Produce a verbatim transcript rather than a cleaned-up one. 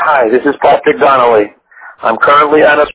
Hi, this is Patrick Donnelly. I'm currently on a